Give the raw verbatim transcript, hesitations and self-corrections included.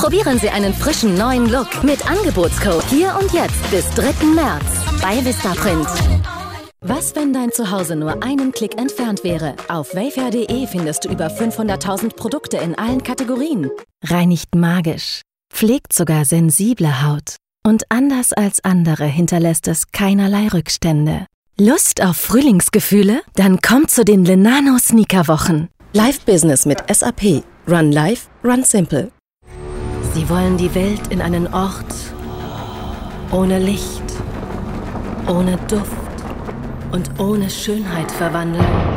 Probieren Sie einen frischen neuen Look mit Angebotscode hier und jetzt bis dritten März bei Vistaprint. Was, wenn dein Zuhause nur einen Klick entfernt wäre? Auf wayfair punkt de findest du über fünfhunderttausend Produkte in allen Kategorien. Reinigt magisch, pflegt sogar sensible Haut. Und anders als andere hinterlässt es keinerlei Rückstände. Lust auf Frühlingsgefühle? Dann kommt zu den Lenano Sneaker-Wochen. Live-Business mit S A P. Run Live, Run Simple. Sie wollen die Welt in einen Ort ohne Licht, ohne Duft und ohne Schönheit verwandeln.